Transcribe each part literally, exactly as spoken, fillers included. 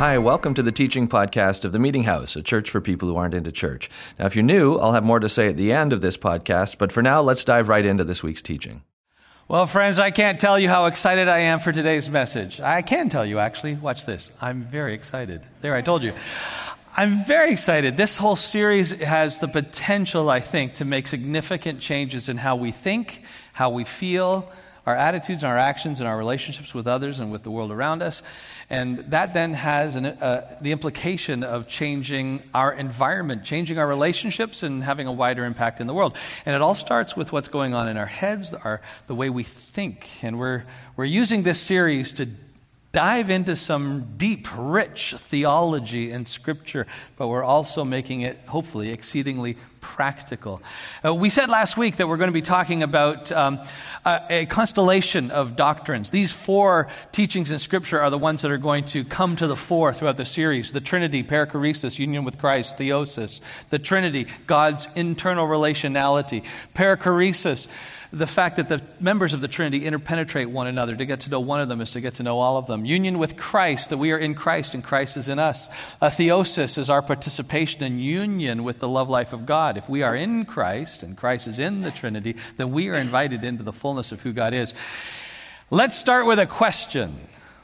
Hi, welcome to the teaching podcast of The Meeting House, a church for people who aren't into church. Now, if you're new, I'll have more to say at the end of this podcast, but for now, let's dive right into this week's teaching. Well, friends, I can't tell you how excited I am for today's message. I can tell you, actually. Watch this. I'm very excited. There, I told you. I'm very excited. This whole series has the potential, I think, to make significant changes in how we think, how we feel, our attitudes and our actions and our relationships with others and with the world around us. And that then has an, uh, the implication of changing our environment, changing our relationships and having a wider impact in the world. And it all starts with what's going on in our heads, our, the way we think. And we're, we're using this series to dive into some deep, rich theology and scripture, but we're also making it, hopefully, exceedingly practical. Uh, we said last week that we're going to be talking about um, a, a constellation of doctrines. These four teachings in Scripture are the ones that are going to come to the fore throughout the series. The Trinity, perichoresis, union with Christ, theosis. The Trinity, God's internal relationality. Perichoresis, the fact that the members of the Trinity interpenetrate one another. To get to know one of them is to get to know all of them. Union with Christ, that we are in Christ and Christ is in us. A theosis is our participation in union with the love life of God. If we are in Christ and Christ is in the Trinity, then we are invited into the fullness of who God is. Let's start with a question.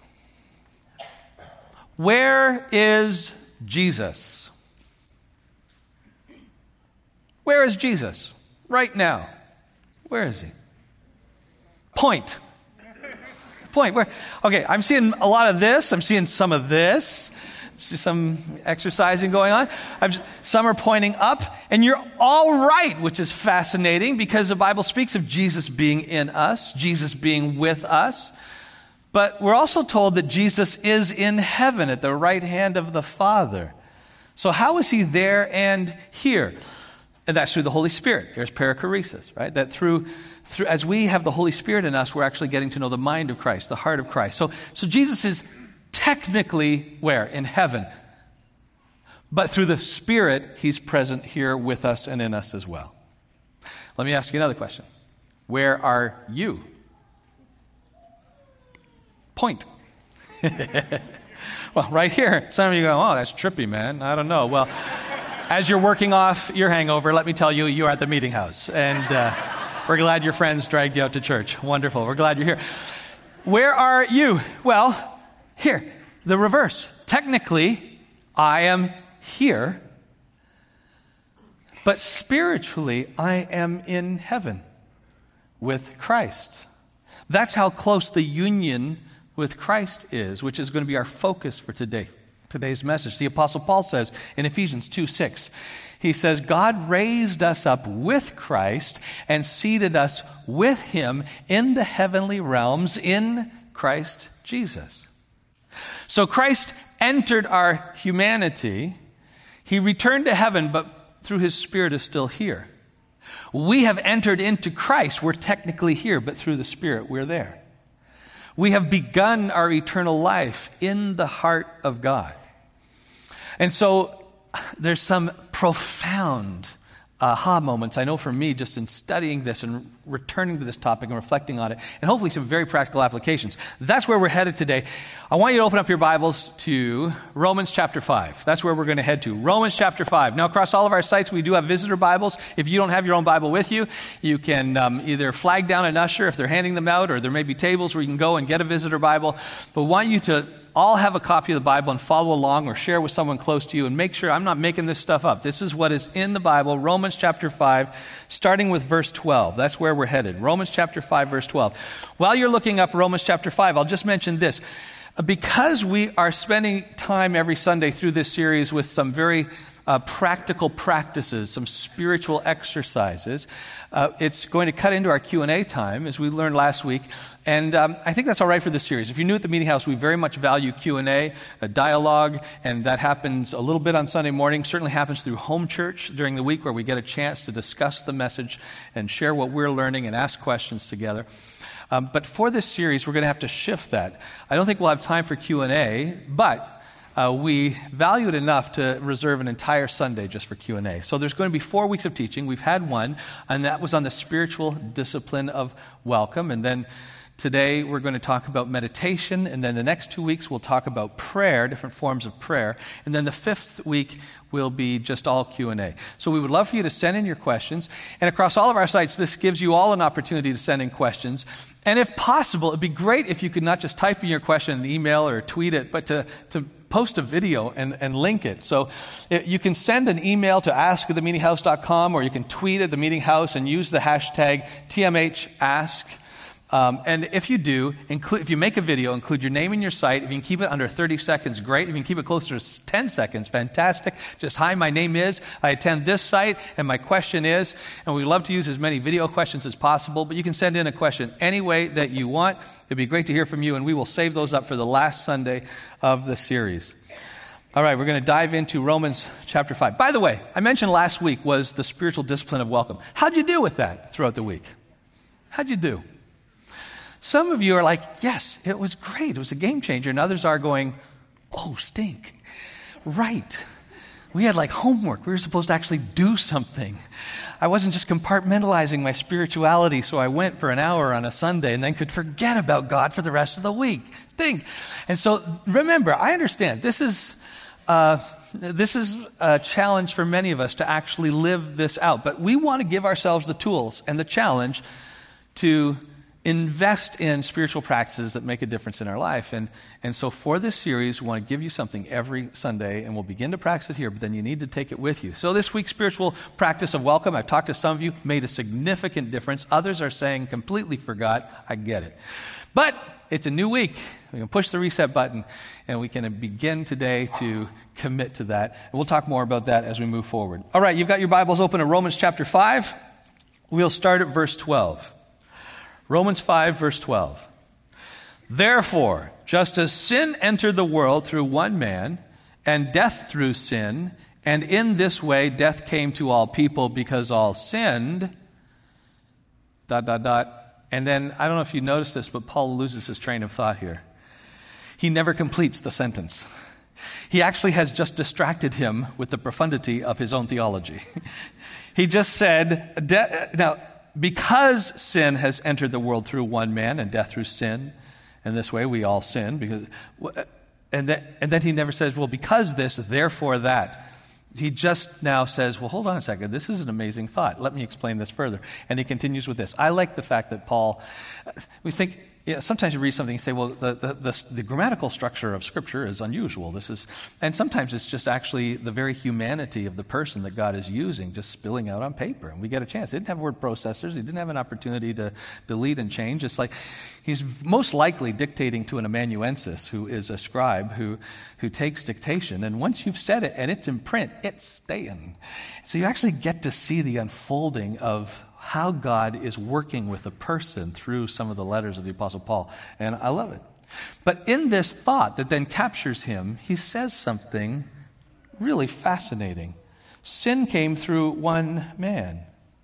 Where is Jesus? Where is Jesus right now? Where is he? Point. Point. Where? Okay, I'm seeing a lot of this. I'm seeing some of this. See some exercising going on. I'm, some are pointing up, and you're all right, which is fascinating because the Bible speaks of Jesus being in us, Jesus being with us. But we're also told that Jesus is in heaven at the right hand of the Father. So how is he there and here? And that's through the Holy Spirit. There's perichoresis, right? That through, through, as we have the Holy Spirit in us, we're actually getting to know the mind of Christ, the heart of Christ. So, so Jesus is technically where? In heaven. But through the Spirit, he's present here with us and in us as well. Let me ask you another question. Where are you? Point. Well, right here. Some of you go, oh, that's trippy, man. I don't know. Well, as you're working off your hangover, let me tell you, you're at the Meeting House. And uh, we're glad your friends dragged you out to church. Wonderful. We're glad you're here. Where are you? Well, here, the reverse. Technically, I am here. But spiritually, I am in heaven with Christ. That's how close the union with Christ is, which is going to be our focus for today. Today's message. The Apostle Paul says in Ephesians two six, he says, God raised us up with Christ and seated us with him in the heavenly realms in Christ Jesus. So Christ entered our humanity. He returned to heaven, but through his Spirit is still here. We have entered into Christ. We're technically here, but through the Spirit, we're there. We have begun our eternal life in the heart of God. And so there's some profound aha moments, I know for me, just in studying this and returning to this topic and reflecting on it, and hopefully some very practical applications. That's where we're headed today. I want you to open up your Bibles to Romans chapter five. That's where we're going to head to. Romans chapter five. Now, across all of our sites, we do have visitor Bibles. If you don't have your own Bible with you, you can um, either flag down an usher if they're handing them out, or there may be tables where you can go and get a visitor Bible. But we want you to all have a copy of the Bible and follow along or share with someone close to you and make sure I'm not making this stuff up. This is what is in the Bible, Romans chapter five, starting with verse twelve. That's where we're headed. Romans chapter five, verse twelve. While you're looking up Romans chapter five, I'll just mention this. Because we are spending time every Sunday through this series with some very Uh, practical practices, some spiritual exercises. Uh, it's going to cut into our Q and A time, as we learned last week, and um, I think that's all right for this series. If you're new at the Meeting House, we very much value Q and A, a dialogue, and that happens a little bit on Sunday morning. Certainly happens through home church during the week, where we get a chance to discuss the message and share what we're learning and ask questions together. Um, but for this series, we're going to have to shift that. I don't think we'll have time for Q and A, but Uh, we value it enough to reserve an entire Sunday just for Q and A. So there's going to be four weeks of teaching. We've had one, and that was on the spiritual discipline of welcome. And then Today, we're going to talk about meditation, and then the next two weeks, we'll talk about prayer, different forms of prayer, and then the fifth week will be just all Q and A. So we would love for you to send in your questions, and across all of our sites, this gives you all an opportunity to send in questions, and if possible, it'd be great if you could not just type in your question in an email or tweet it, but to, to post a video and, and link it. So it, you can send an email to ask at the meeting house dot com, or you can tweet at the Meeting House and use the hashtag T M H ask. Um, and if you do, include, if you make a video, include your name and your site. If you can keep it under thirty seconds, great. If you can keep it closer to ten seconds, fantastic. Just, hi, my name is, I attend this site, and my question is, and we love to use as many video questions as possible, but you can send in a question any way that you want. It'd be great to hear from you, and we will save those up for the last Sunday of the series. All right, we're going to dive into Romans chapter five. By the way, I mentioned last week was the spiritual discipline of welcome. How'd you do with that throughout the week? How'd you do? Some of you are like, yes, it was great. It was a game changer. And others are going, oh, stink. Right. We had like homework. We were supposed to actually do something. I wasn't just compartmentalizing my spirituality, so I went for an hour on a Sunday and then could forget about God for the rest of the week. Stink. And so remember, I understand this is uh, this is a challenge for many of us to actually live this out. But we want to give ourselves the tools and the challenge to invest in spiritual practices that make a difference in our life. And, and so for this series, we want to give you something every Sunday, and we'll begin to practice it here, but then you need to take it with you. So this week's spiritual practice of welcome, I've talked to some of you, made a significant difference. Others are saying completely forgot. I get it. But it's a new week. We can push the reset button, and we can begin today to commit to that. And we'll talk more about that as we move forward. All right, you've got your Bibles open to Romans chapter five. We'll start at verse twelve. Romans five, verse twelve. Therefore, just as sin entered the world through one man, and death through sin, and in this way death came to all people because all sinned, dot, dot, dot. And then, I don't know if you noticed this, but Paul loses his train of thought here. He never completes the sentence. He actually has just distracted him with the profundity of his own theology. He just said, de- now, because sin has entered the world through one man and death through sin, and this way we all sin, because, and, then, and then he never says, well, because this, therefore that. He just now says, well, hold on a second. This is an amazing thought. Let me explain this further. And he continues with this. I like the fact that Paul, we think, yeah, sometimes you read something and say, well, the, the, the, the grammatical structure of Scripture is unusual. This is, and sometimes it's just actually the very humanity of the person that God is using, just spilling out on paper. And we get a chance. He didn't have word processors. He didn't have an opportunity to delete and change. It's like he's most likely dictating to an amanuensis, who is a scribe who, who takes dictation. And once you've said it and it's in print, it's staying. So you actually get to see the unfolding of how God is working with a person through some of the letters of the Apostle Paul. And I love it. But in this thought that then captures him, he says something really fascinating. Sin came through one man.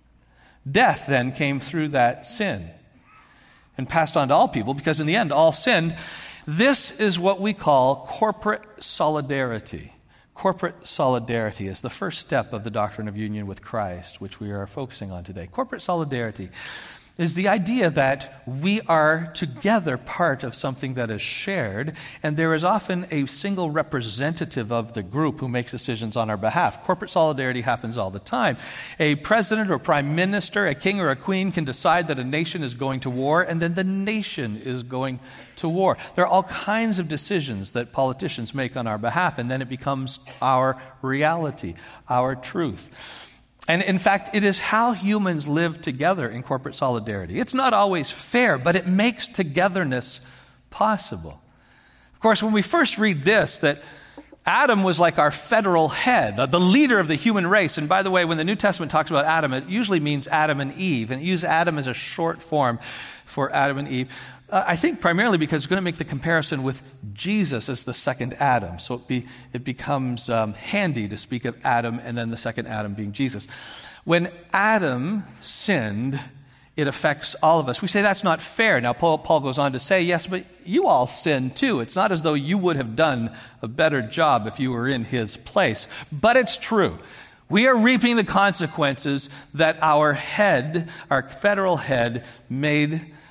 Death then came through that sin and passed on to all people, because in the end, all sinned. This is what we call corporate solidarity. Corporate solidarity is the first step of the doctrine of union with Christ, which we are focusing on today. Corporate solidarity is the idea that we are together part of something that is shared, and there is often a single representative of the group who makes decisions on our behalf. Corporate solidarity happens all the time. A president or prime minister, a king or a queen can decide that a nation is going to war, and then the nation is going to war. There are all kinds of decisions that politicians make on our behalf, and then it becomes our reality, our truth. And in fact, it is how humans live together in corporate solidarity. It's not always fair, but it makes togetherness possible. Of course, when we first read this, that Adam was like our federal head, the leader of the human race. And by the way, when the New Testament talks about Adam, it usually means Adam and Eve, and it uses Adam as a short form for Adam and Eve. Uh, I think primarily because it's going to make the comparison with Jesus as the second Adam. So it, be, it becomes um, handy to speak of Adam and then the second Adam being Jesus. When Adam sinned, it affects all of us. We say that's not fair. Now, Paul, Paul goes on to say, yes, but you all sinned too. It's not as though you would have done a better job if you were in his place. But it's true. We are reaping the consequences that our head, our federal head, made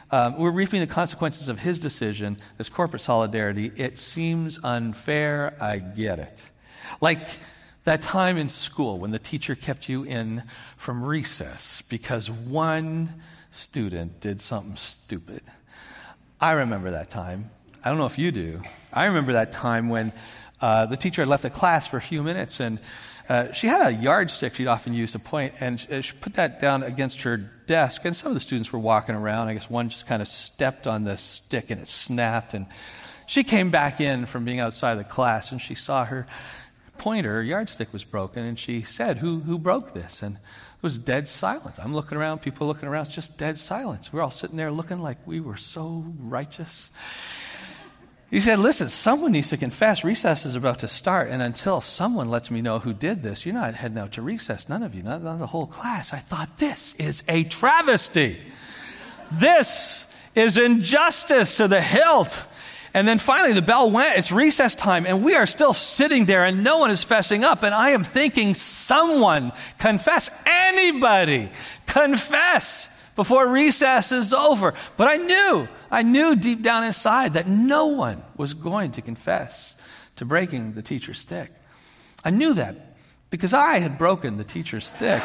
um, we're reaping the consequences of his decision, this corporate solidarity. It seems unfair. I get it. Like that time in school when the teacher kept you in from recess because one student did something stupid. I remember that time. I don't know if you do. I remember that time when uh, the teacher had left the class for a few minutes, and uh, she had a yardstick she'd often use to point, and she, she put that down against her desk, and some of the students were walking around. I guess one just kind of stepped on the stick, and it snapped, and she came back in from being outside the class, and she saw her pointer, her yardstick was broken, and she said, who who broke this? And it was dead silence. I'm looking around, people looking around, it's just dead silence. We're all sitting there looking like we were so righteous. He said, listen, someone needs to confess. Recess is about to start, and until someone lets me know who did this, you're not heading out to recess, none of you, not, not the whole class. I thought, this is a travesty. This is injustice to the hilt. And then finally the bell went, it's recess time, and we are still sitting there and no one is fessing up. And I am thinking, someone confess, anybody confess before recess is over. But I knew, I knew deep down inside that no one was going to confess to breaking the teacher's stick. I knew that because I had broken the teacher's stick.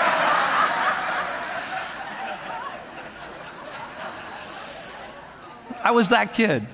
I was that kid.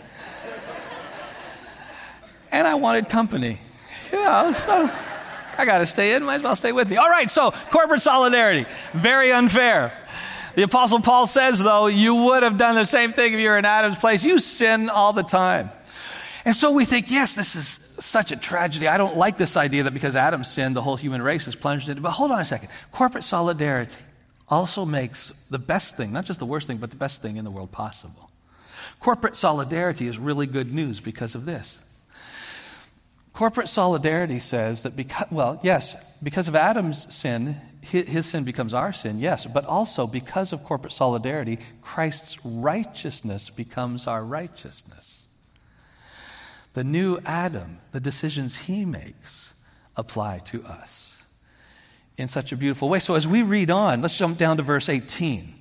And I wanted company. You know, so I got to stay in, might as well stay with me. All right, so corporate solidarity, very unfair. The Apostle Paul says, though, you would have done the same thing if you were in Adam's place. You sin all the time. And so we think, yes, this is such a tragedy. I don't like this idea that because Adam sinned, the whole human race is plunged into it. But hold on a second. Corporate solidarity also makes the best thing, not just the worst thing, but the best thing in the world possible. Corporate solidarity is really good news because of this. Corporate solidarity says that because, well, yes, because of Adam's sin, his, his sin becomes our sin, yes, but also because of corporate solidarity, Christ's righteousness becomes our righteousness. The new Adam, the decisions he makes, apply to us in such a beautiful way. So as we read on, let's jump down to verse eighteen.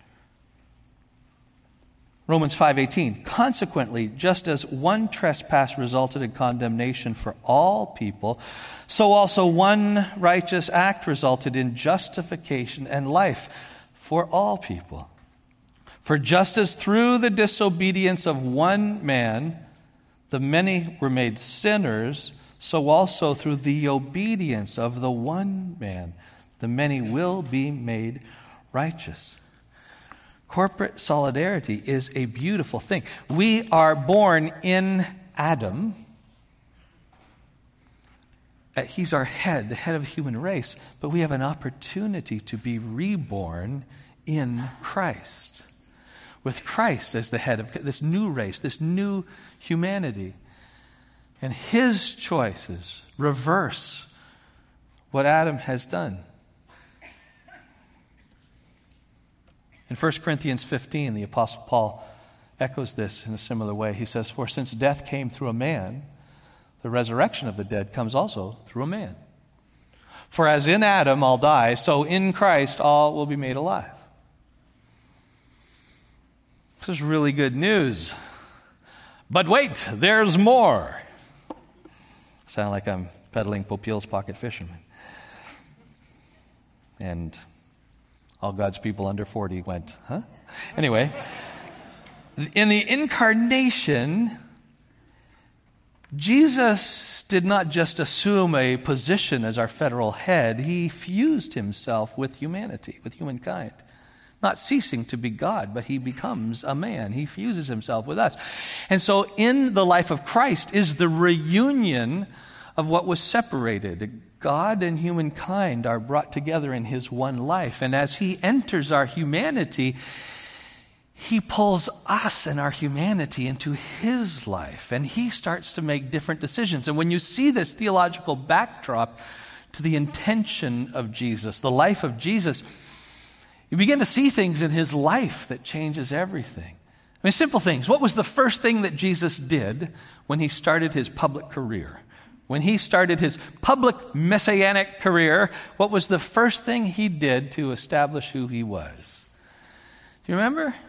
Romans five eighteen, consequently, just as one trespass resulted in condemnation for all people, so also one righteous act resulted in justification and life for all people. For just as through the disobedience of one man, the many were made sinners, so also through the obedience of the one man, the many will be made righteous. Corporate solidarity is a beautiful thing. We are born in Adam. He's our head, the head of the human race, but we have an opportunity to be reborn in Christ, with Christ as the head of this new race, this new humanity. And his choices reverse what Adam has done. In First Corinthians fifteen, the Apostle Paul echoes this in a similar way. He says, for since death came through a man, the resurrection of the dead comes also through a man. For as in Adam all die, so in Christ all will be made alive. This is really good news. But wait, there's more. Sound like I'm peddling Popeil's Pocket Fisherman. And all God's people under forty went, huh? Anyway, in the incarnation, Jesus did not just assume a position as our federal head. He fused himself with humanity, with humankind. Not ceasing to be God, but he becomes a man. He fuses himself with us. And so in the life of Christ is the reunion of what was separated. God and humankind are brought together in his one life. And as he enters our humanity, he pulls us and our humanity into his life. And he starts to make different decisions. And when you see this theological backdrop to the intention of Jesus, the life of Jesus, you begin to see things in his life that changes everything. I mean, simple things. What was the first thing that Jesus did when he started his public career? When he started his public messianic career, what was the first thing he did to establish who he was? Do you remember?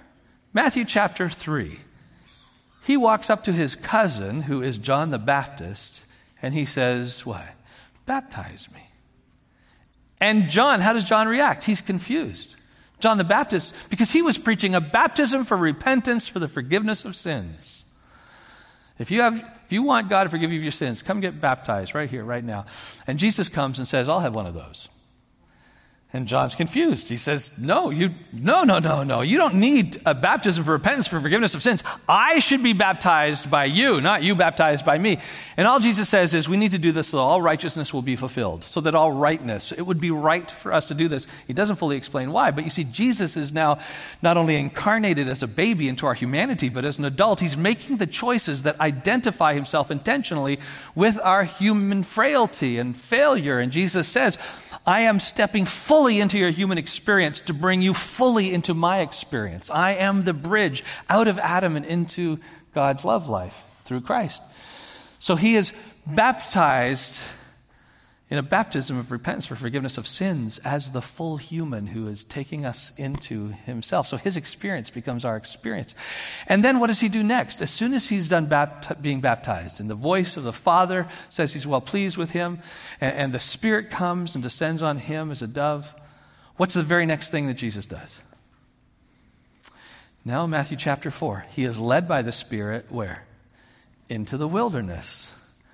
Matthew chapter three. He walks up to his cousin, who is John the Baptist, and he says, what? Baptize me. And John, how does John react? He's confused. John the Baptist, because he was preaching a baptism for repentance for the forgiveness of sins. If you have, if you want God to forgive you of your sins, come get baptized right here, right now. And Jesus comes and says, I'll have one of those. And John's confused. He says, no, you, no, no, no, no. You don't need a baptism for repentance for forgiveness of sins. I should be baptized by you, not you baptized by me. And all Jesus says is we need to do this so all righteousness will be fulfilled, so that all rightness, it would be right for us to do this. He doesn't fully explain why, but you see, Jesus is now not only incarnated as a baby into our humanity, but as an adult, he's making the choices that identify himself intentionally with our human frailty and failure. And Jesus says, I am stepping fully into your human experience to bring you fully into my experience. I am the bridge out of Adam and into God's love life through Christ. So he is baptized in a baptism of repentance for forgiveness of sins as the full human who is taking us into himself. So his experience becomes our experience. And then what does he do next? As soon as he's done bapt- being baptized, and the voice of the Father says he's well pleased with him, and, and the Spirit comes and descends on him as a dove, what's the very next thing that Jesus does? Now, Matthew chapter four, he is led by the Spirit where? Into the wilderness.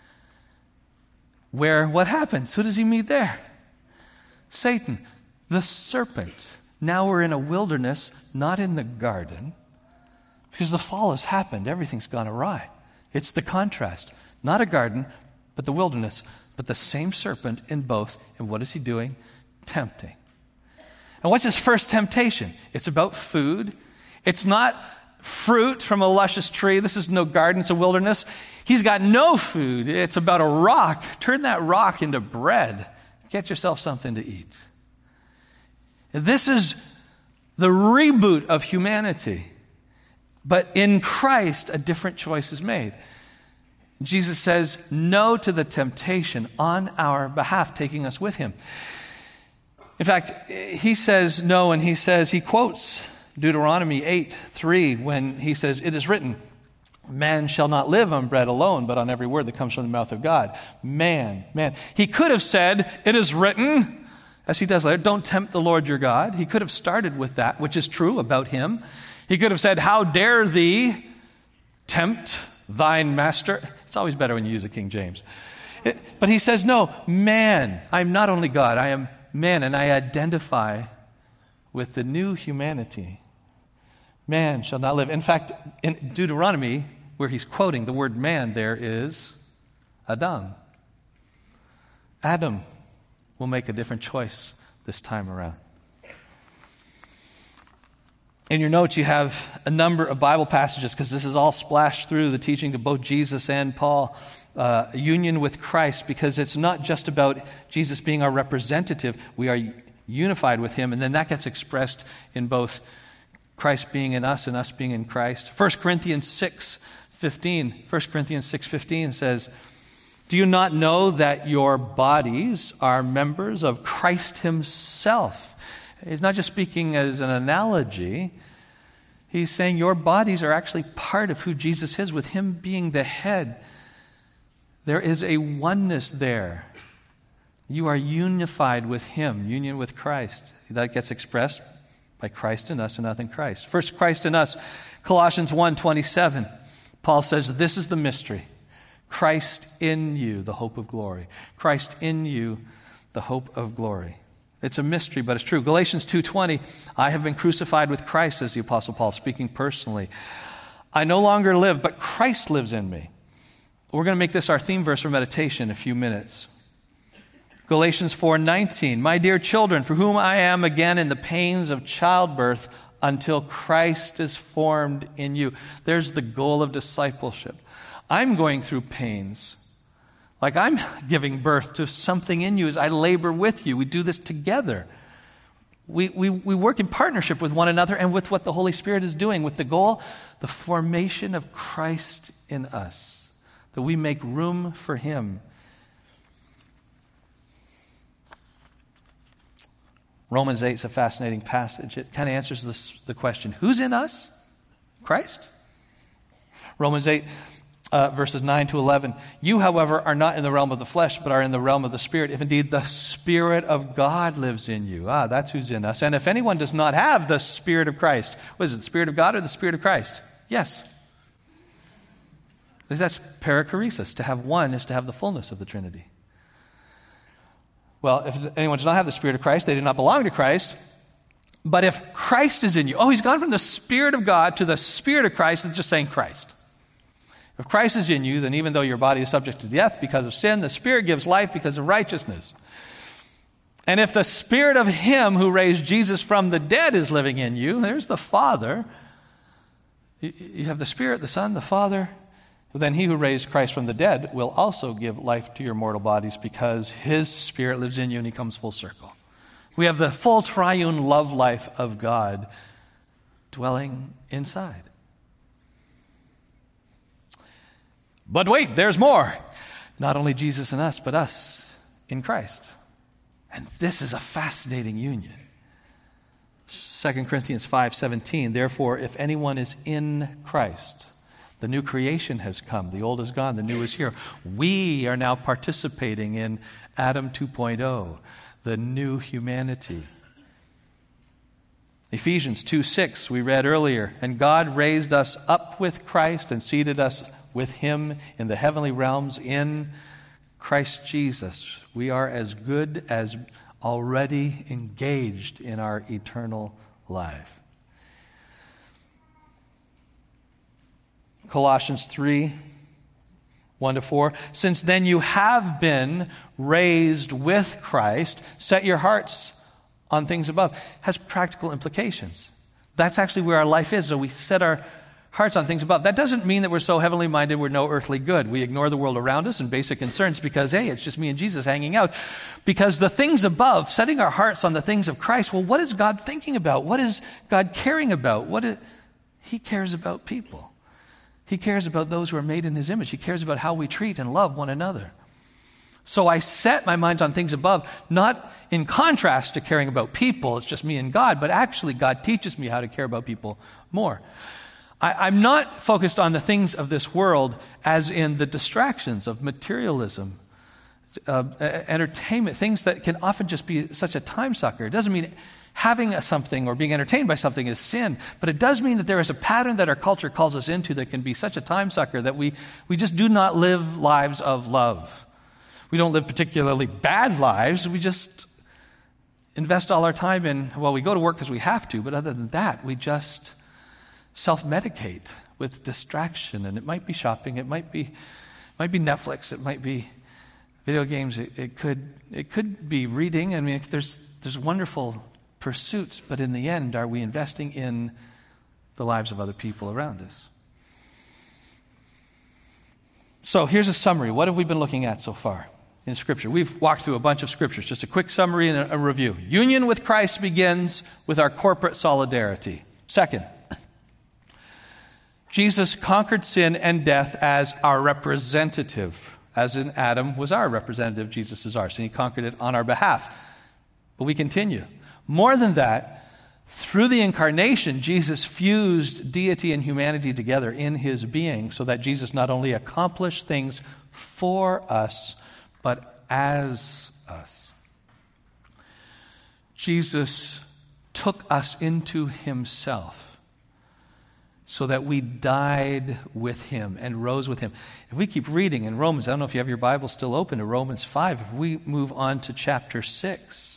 Where what happens? Who does he meet there? Satan, the serpent. Now we're in a wilderness, not in the garden, because the fall has happened. Everything's gone awry. It's the contrast. Not a garden, but the wilderness, but the same serpent in both. And what is he doing? Tempting. And what's his first temptation? It's about food. It's not fruit from a luscious tree. This is no garden, it's a wilderness. He's got no food. It's about a rock. Turn that rock into bread. Get yourself something to eat. And this is the reboot of humanity. But in Christ, a different choice is made. Jesus says no to the temptation on our behalf, taking us with him. In fact, he says no, and he says, he quotes Deuteronomy eight three when he says, it is written, man shall not live on bread alone, but on every word that comes from the mouth of God. Man, man. He could have said, it is written, as he does later, don't tempt the Lord your God. He could have started with that, which is true about him. He could have said, how dare thee tempt thine master? It's always better when you use a King James. It, but he says, no, man. I'm not only God, I am man, and I identify with the new humanity. Man shall not live. In fact, in Deuteronomy, where he's quoting the word man, there is Adam. Adam will make a different choice this time around. In your notes, you have a number of Bible passages, because this is all splashed through the teaching of both Jesus and Paul, uh, union with Christ, because it's not just about Jesus being our representative. We are unified with him, and then that gets expressed in both Christ being in us and us being in Christ. First Corinthians six fifteen. First Corinthians six fifteen says, do you not know that your bodies are members of Christ himself? He's not just speaking as an analogy. He's saying your bodies are actually part of who Jesus is, with him being the head. There is a oneness there. You are unified with him, union with Christ. That gets expressed by Christ in us and not in Christ. First, Christ in us. Colossians one twenty-seven. Paul says, this is the mystery. Christ in you, the hope of glory. Christ in you, the hope of glory. It's a mystery, but it's true. Galatians two twenty. I have been crucified with Christ, says the Apostle Paul, speaking personally. I no longer live, but Christ lives in me. We're going to make this our theme verse for meditation in a few minutes. Galatians four nineteen, my dear children, for whom I am again in the pains of childbirth until Christ is formed in you. There's the goal of discipleship. I'm going through pains. Like I'm giving birth to something in you as I labor with you. We do this together. We, we, we work in partnership with one another and with what the Holy Spirit is doing, with the goal, the formation of Christ in us, that we make room for him. Romans eight is a fascinating passage. It kind of answers this, the question, who's in us? Christ. Romans eight, uh, verses nine to eleven. You, however, are not in the realm of the flesh, but are in the realm of the Spirit, if indeed the Spirit of God lives in you. Ah, that's who's in us. And if anyone does not have the Spirit of Christ, what is it, the Spirit of God or the Spirit of Christ? Yes. Because that's perichoresis. To have one is to have the fullness of the Trinity. Well, if anyone does not have the Spirit of Christ, they do not belong to Christ. But if Christ is in you, oh, he's gone from the Spirit of God to the Spirit of Christ, it's just saying Christ. If Christ is in you, then even though your body is subject to death because of sin, the Spirit gives life because of righteousness. And if the Spirit of him who raised Jesus from the dead is living in you, there's the Father. You have the Spirit, the Son, the Father. Then he who raised Christ from the dead will also give life to your mortal bodies because his Spirit lives in you and he comes full circle. We have the full triune love life of God dwelling inside. But wait, there's more. Not only Jesus in us, but us in Christ. And this is a fascinating union. Second Corinthians five seventeen, therefore, if anyone is in Christ, the new creation has come. The old is gone. The new is here. We are now participating in Adam two point oh, the new humanity. Ephesians two six, we read earlier, and God raised us up with Christ and seated us with him in the heavenly realms in Christ Jesus. We are as good as already engaged in our eternal life. Colossians three, one to four. Since then you have been raised with Christ, set your hearts on things above. Has practical implications. That's actually where our life is. So we set our hearts on things above. That doesn't mean that we're so heavenly minded we're no earthly good. We ignore the world around us and basic concerns because, hey, it's just me and Jesus hanging out. Because the things above, setting our hearts on the things of Christ, well, what is God thinking about? What is God caring about? What is, he cares about people. He cares about those who are made in his image. He cares about how we treat and love one another. So I set my mind on things above, not in contrast to caring about people. It's just me and God, but actually God teaches me how to care about people more. I, I'm not focused on the things of this world as in the distractions of materialism, uh, entertainment, things that can often just be such a time sucker. It doesn't mean having a something or being entertained by something is sin, but it does mean that there is a pattern that our culture calls us into that can be such a time sucker that we, we just do not live lives of love. We don't live particularly bad lives. We just invest all our time in, well, we go to work because we have to, but other than that, we just self-medicate with distraction. And it might be shopping, it might be, it might be Netflix, it might be video games, it, it could it could be reading. I mean, there's there's wonderful pursuits, but in the end, are we investing in the lives of other people around us? So here's a summary. What have we been looking at so far in Scripture? We've walked through a bunch of Scriptures. Just a quick summary and a, a review. Union with Christ begins with our corporate solidarity. Second, Jesus conquered sin and death as our representative. As in Adam was our representative, Jesus is ours, and he conquered it on our behalf. But we continue. More than that, through the incarnation, Jesus fused deity and humanity together in his being so that Jesus not only accomplished things for us, but as us. Jesus took us into himself so that we died with him and rose with him. If we keep reading in Romans, I don't know if you have your Bible still open to Romans five, if we move on to chapter six,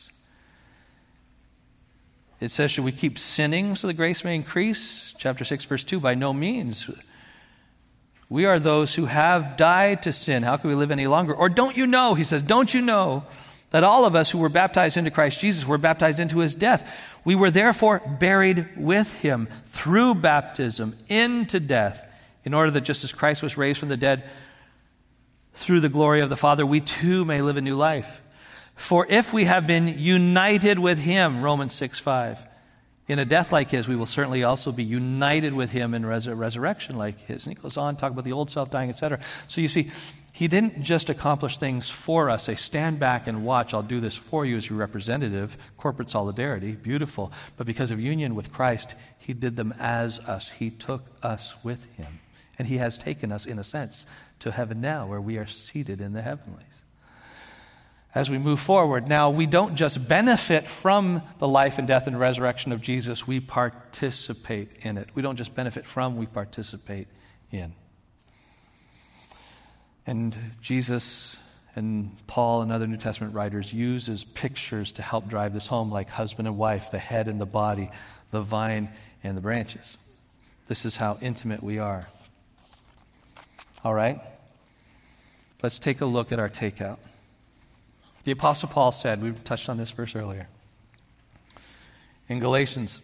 it says, should we keep sinning so the grace may increase? Chapter six, verse two, by no means. We are those who have died to sin. How can we live any longer? Or don't you know, he says, don't you know that all of us who were baptized into Christ Jesus were baptized into his death? We were therefore buried with him through baptism into death, in order that just as Christ was raised from the dead through the glory of the Father, we too may live a new life. For if we have been united with him, Romans six five, In a death like his, we will certainly also be united with him in res- resurrection like his. And he goes on, talk about the old self dying, et cetera. So you see, he didn't just accomplish things for us, say, stand back and watch, I'll do this for you as your representative, corporate solidarity, beautiful. But because of union with Christ, he did them as us. He took us with him. And he has taken us, in a sense, to heaven now, where we are seated in the heavenlies. As we move forward, now we don't just benefit from the life and death and resurrection of Jesus, we participate in it. We don't just benefit from, we participate in. And Jesus and Paul and other New Testament writers uses pictures to help drive this home, like husband and wife, the head and the body, the vine and the branches. This is how intimate we are. All right? Let's take a look at our takeout. The Apostle Paul said, we touched on this verse earlier, in Galatians,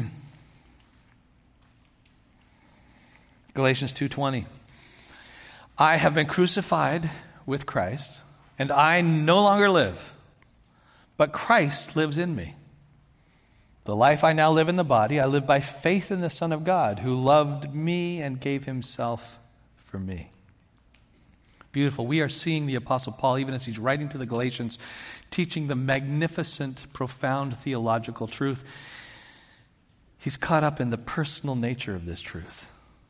Galatians two twenty, I have been crucified with Christ, and I no longer live, but Christ lives in me. The life I now live in the body, I live by faith in the Son of God, who loved me and gave himself for me. Beautiful. We are seeing the Apostle Paul, even as he's writing to the Galatians, teaching the magnificent, profound theological truth. He's caught up in the personal nature of this truth.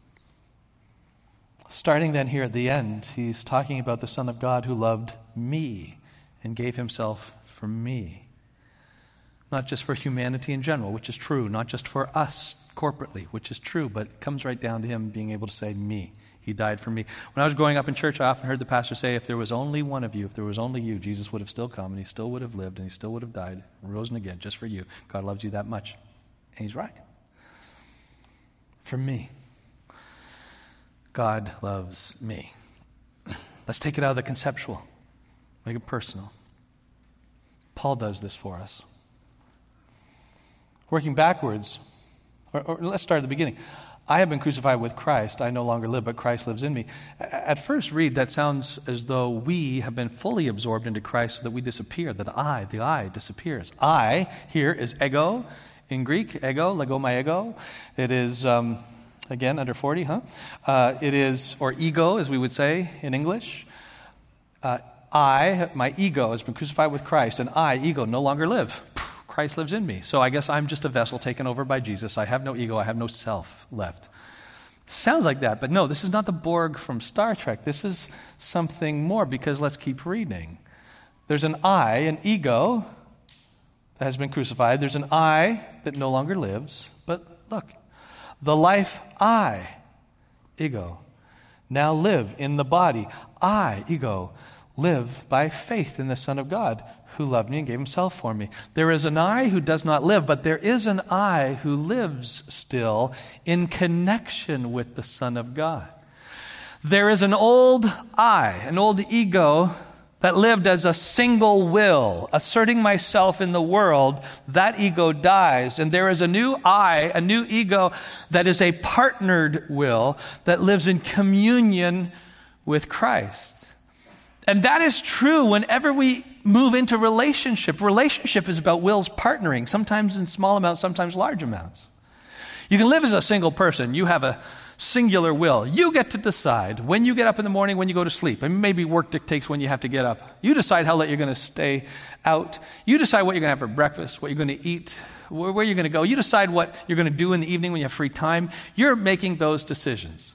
Starting then here at the end, he's talking about the Son of God who loved me and gave himself for me. Not just for humanity in general, which is true, not just for us corporately, which is true, but it comes right down to him being able to say, me. He died for me. When I was growing up in church, I often heard the pastor say, if there was only one of you, if there was only you, Jesus would have still come, and he still would have lived, and he still would have died, and risen again, just for you. God loves you that much. And he's right. For me. God loves me. Let's take it out of the conceptual. Make it personal. Paul does this for us. Working backwards, or, or let's start at the beginning. I have been crucified with Christ. I no longer live, but Christ lives in me. At first read, that sounds as though we have been fully absorbed into Christ so that we disappear, that I, the I, disappears. I here is ego in Greek, ego, legomai. It is, um, again, under forty, huh? Uh, it is, or ego, as we would say in English. Uh, I, my ego, has been crucified with Christ, and I, ego, no longer live. Christ lives in me. So I guess I'm just a vessel taken over by Jesus. I have no ego. I have no self left. Sounds like that, but no, this is not the Borg from Star Trek. This is something more, because let's keep reading. There's an I, an ego, that has been crucified. There's an I that no longer lives. But look, the life I, ego, now live in the body. I, ego, live by faith in the Son of God, who loved me and gave himself for me. There is an I who does not live, but there is an I who lives still in connection with the Son of God. There is an old I, an old ego that lived as a single will, asserting myself in the world. That ego dies, and there is a new I, a new ego that is a partnered will that lives in communion with Christ. And that is true whenever we move into relationship. Relationship is about wills partnering, sometimes in small amounts, sometimes large amounts. You can live as a single person. You have a singular will. You get to decide when you get up in the morning, when you go to sleep. And maybe work dictates when you have to get up. You decide how late you're going to stay out. You decide what you're going to have for breakfast, what you're going to eat, where, where you're going to go. You decide what you're going to do in the evening when you have free time. You're making those decisions.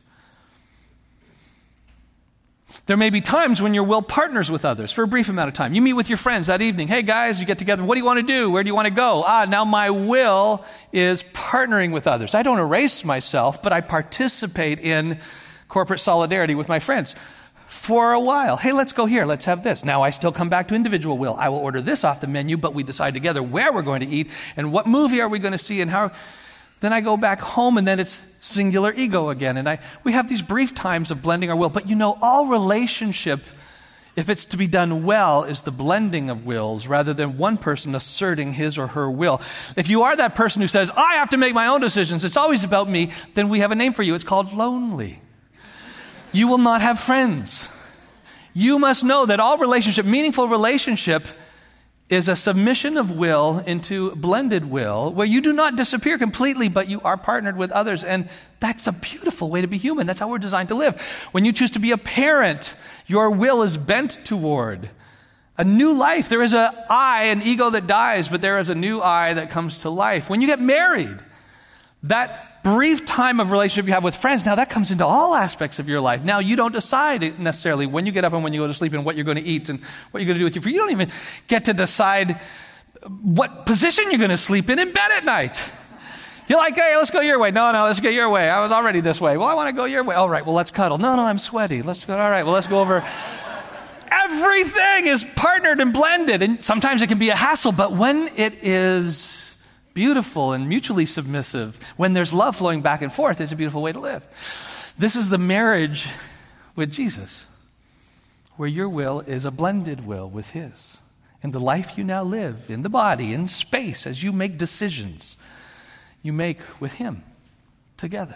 There may be times when your will partners with others for a brief amount of time. You meet with your friends that evening. Hey guys, you get together. What do you want to do? Where do you want to go? Ah, now my will is partnering with others. I don't erase myself, but I participate in corporate solidarity with my friends for a while. Hey, let's go here. Let's have this. Now I still come back to individual will. I will order this off the menu, but we decide together where we're going to eat and what movie are we going to see and how. Then I go back home, and then it's singular ego again. And I we have these brief times of blending our will. But you know, all relationship, if it's to be done well, is the blending of wills rather than one person asserting his or her will. If you are that person who says, I have to make my own decisions, it's always about me, then we have a name for you. It's called lonely. You will not have friends. You must know that all relationship, meaningful relationship, is a submission of will into blended will, where you do not disappear completely, but you are partnered with others. And that's a beautiful way to be human. That's how we're designed to live. When you choose to be a parent, your will is bent toward a new life. There is an I, an ego that dies, but there is a new I that comes to life. When you get married, that brief time of relationship you have with friends, now that comes into all aspects of your life. Now you don't decide necessarily when you get up and when you go to sleep and what you're going to eat and what you're going to do with your food. You don't even get to decide what position you're going to sleep in in bed at night. You're like, hey, let's go your way. No, no, let's go your way. I was already this way. Well, I want to go your way. All right, well, let's cuddle. No, no, I'm sweaty. Let's go. All right, well, let's go over. Everything is partnered and blended, and sometimes it can be a hassle, but when it is beautiful and mutually submissive, when there's love flowing back and forth, it's a beautiful way to live. This is the marriage with Jesus, where your will is a blended will with his. And the life you now live in the body, in space, as you make decisions, you make with him together.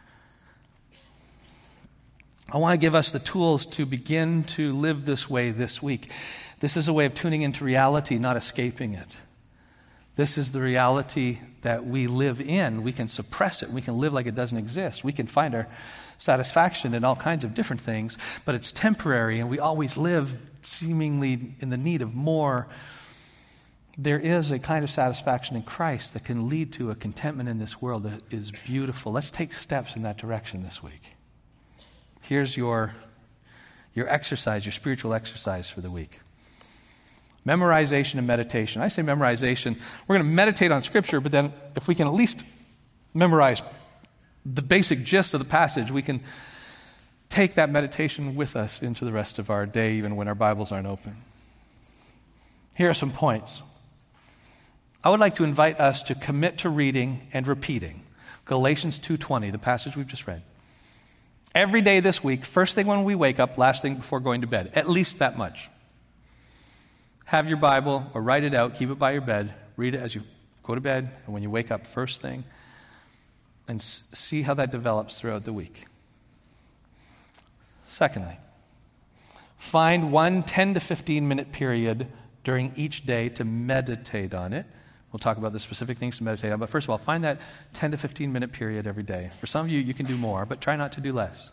I want to give us the tools to begin to live this way this week. This is a way of tuning into reality, not escaping it. This is the reality that we live in. We can suppress it. We can live like it doesn't exist. We can find our satisfaction in all kinds of different things, but it's temporary, and we always live seemingly in the need of more. There is a kind of satisfaction in Christ that can lead to a contentment in this world that is beautiful. Let's take steps in that direction this week. Here's your, your exercise, your spiritual exercise for the week. Memorization and meditation. I say memorization. We're going to meditate on Scripture, but then if we can at least memorize the basic gist of the passage, we can take that meditation with us into the rest of our day, even when our Bibles aren't open. Here are some points. I would like to invite us to commit to reading and repeating Galatians two twenty, the passage we've just read. Every day this week, first thing when we wake up, last thing before going to bed. At least that much. Have your Bible or write it out, keep it by your bed, read it as you go to bed and when you wake up first thing, and s- see how that develops throughout the week. Secondly, find one ten to fifteen minute period during each day to meditate on it. We'll talk about the specific things to meditate on, but first of all, find that ten to fifteen minute period every day. For some of you, you can do more, but try not to do less.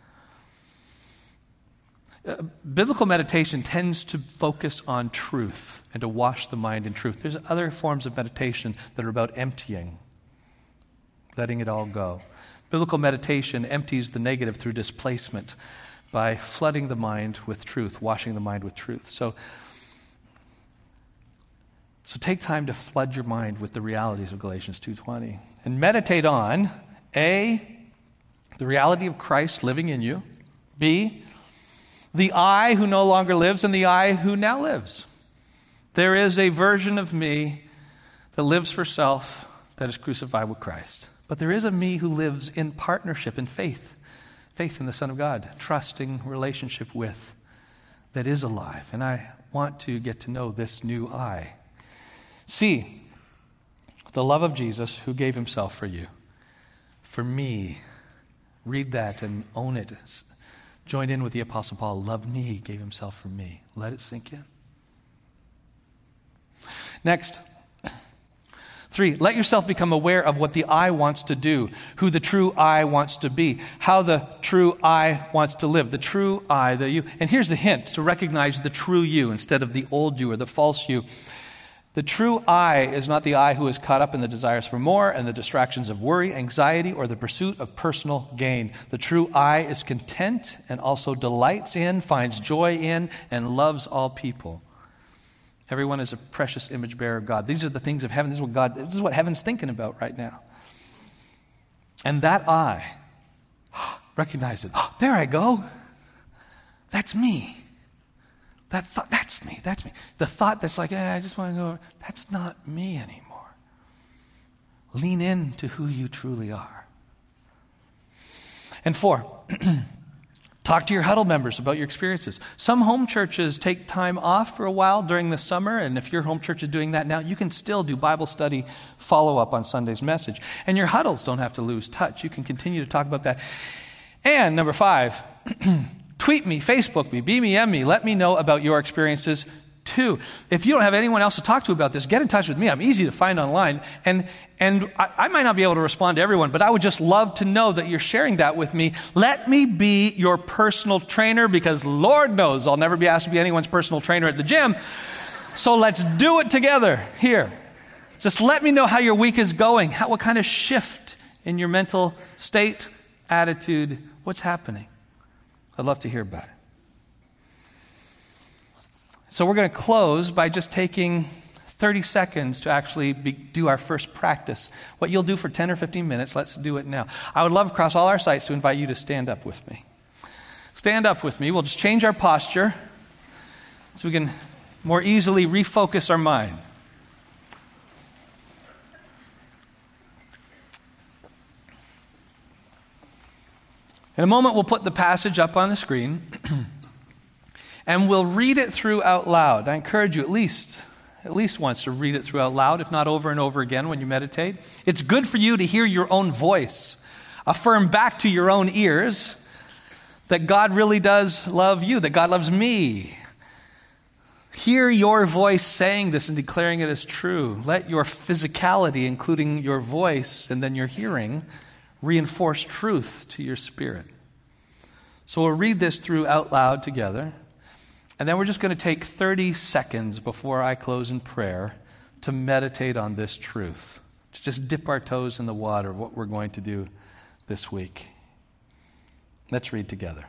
Uh, biblical meditation tends to focus on truth and to wash the mind in truth. There's other forms of meditation that are about emptying, letting it all go. Biblical meditation empties the negative through displacement by flooding the mind with truth, washing the mind with truth. So, so take time to flood your mind with the realities of Galatians two twenty and meditate on A, the reality of Christ living in you, B, the I who no longer lives and the I who now lives. There is a version of me that lives for self that is crucified with Christ. But there is a me who lives in partnership, in faith, faith in the Son of God, trusting relationship with, that is alive. And I want to get to know this new I. C, the love of Jesus who gave himself for you, for me. Read that and own it. Join in with the Apostle Paul. Love me, gave himself for me. Let it sink in. Next, three, let yourself become aware of what the I wants to do, who the true I wants to be, how the true I wants to live, the true I, the you. And here's the hint, to recognize the true you instead of the old you or the false you. The true I is not the I who is caught up in the desires for more and the distractions of worry, anxiety, or the pursuit of personal gain. The true I is content and also delights in, finds joy in, and loves all people. Everyone is a precious image bearer of God. These are the things of heaven. This is what God, this is what heaven's thinking about right now. And that I, recognize it. Oh, there I go. That's me. That thought, that's me, that's me. The thought that's like, eh, I just want to go, that's not me anymore. Lean into who you truly are. And four, talk to your huddle members about your experiences. Some home churches take time off for a while during the summer, and if your home church is doing that now, you can still do Bible study follow-up on Sunday's message. And your huddles don't have to lose touch. You can continue to talk about that. And number five, tweet me, Facebook me, B M me, let me know about your experiences Two, if you don't have anyone else to talk to about this, get in touch with me. I'm easy to find online. And, and I, I might not be able to respond to everyone, but I would just love to know that you're sharing that with me. Let me be your personal trainer, because Lord knows I'll never be asked to be anyone's personal trainer at the gym. So let's do it together here. Just let me know how your week is going. How, what kind of shift in your mental state, attitude, what's happening? I'd love to hear about it. So we're going to close by just taking thirty seconds to actually be, do our first practice. What you'll do for ten or fifteen minutes, let's do it now. I would love across all our sites to invite you to stand up with me. Stand up with me. We'll just change our posture so we can more easily refocus our mind. In a moment, we'll put the passage up on the screen. And we'll read it through out loud. I encourage you at least, at least once to read it through out loud, if not over and over again when you meditate. It's good for you to hear your own voice, affirm back to your own ears that God really does love you, that God loves me. Hear your voice saying this and declaring it as true. Let your physicality, including your voice and then your hearing, reinforce truth to your spirit. So we'll read this through out loud together. And then we're just going to take thirty seconds before I close in prayer to meditate on this truth, to just dip our toes in the water of what we're going to do this week. Let's read together.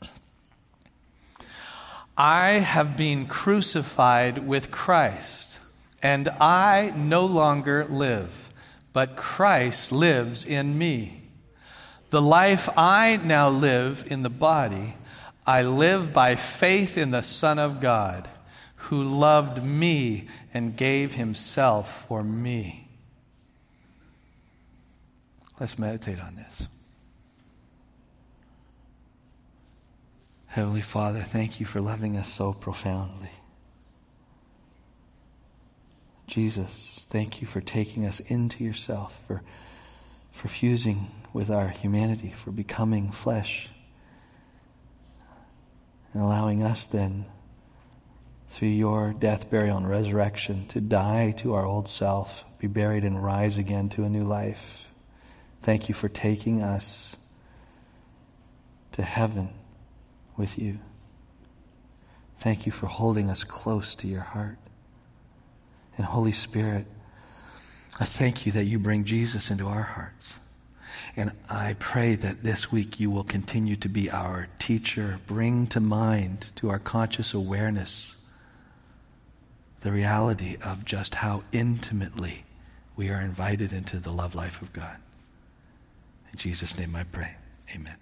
I have been crucified with Christ, and I no longer live, but Christ lives in me. The life I now live in the body, I live by faith in the Son of God, who loved me and gave himself for me. Let's meditate on this. Heavenly Father, thank you for loving us so profoundly. Jesus, thank you for taking us into yourself, for, for fusing with our humanity, for becoming flesh, and allowing us then, through your death, burial, and resurrection, to die to our old self, be buried and rise again to a new life. Thank you for taking us to heaven with you. Thank you for holding us close to your heart. And Holy Spirit, I thank you that you bring Jesus into our hearts. And I pray that this week you will continue to be our teacher. Bring to mind, to our conscious awareness, the reality of just how intimately we are invited into the love life of God. In Jesus' name I pray. Amen.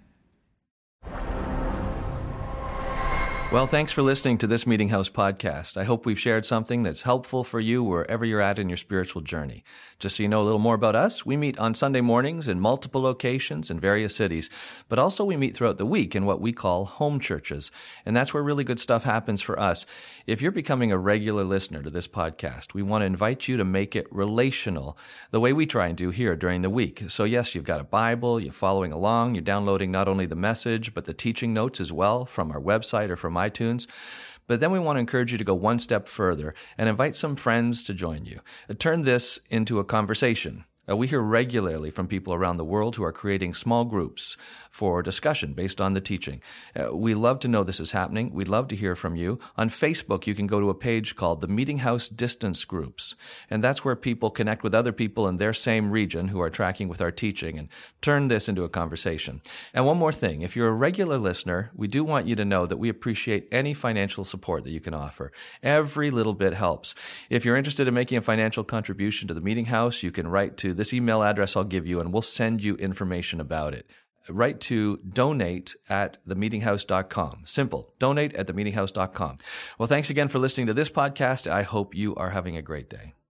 Well, thanks for listening to this Meeting House podcast. I hope we've shared something that's helpful for you wherever you're at in your spiritual journey. Just so you know a little more about us, we meet on Sunday mornings in multiple locations in various cities, but also we meet throughout the week in what we call home churches, and that's where really good stuff happens for us. If you're becoming a regular listener to this podcast, we want to invite you to make it relational, the way we try and do here during the week. So yes, you've got a Bible, you're following along, you're downloading not only the message, but the teaching notes as well from our website or from iTunes. But then we want to encourage you to go one step further and invite some friends to join you. Turn this into a conversation. Uh, we hear regularly from people around the world who are creating small groups for discussion based on the teaching. Uh, we love to know this is happening. We'd love to hear from you. On Facebook, you can go to a page called the Meeting House Distance Groups, and that's where people connect with other people in their same region who are tracking with our teaching and turn this into a conversation. And one more thing, if you're a regular listener, we do want you to know that we appreciate any financial support that you can offer. Every little bit helps. If you're interested in making a financial contribution to the Meeting House, you can write to this email address I'll give you, and we'll send you information about it. Write to donate at the meeting house dot com. Simple. Donate at the meeting house dot com. Well, thanks again for listening to this podcast. I hope you are having a great day.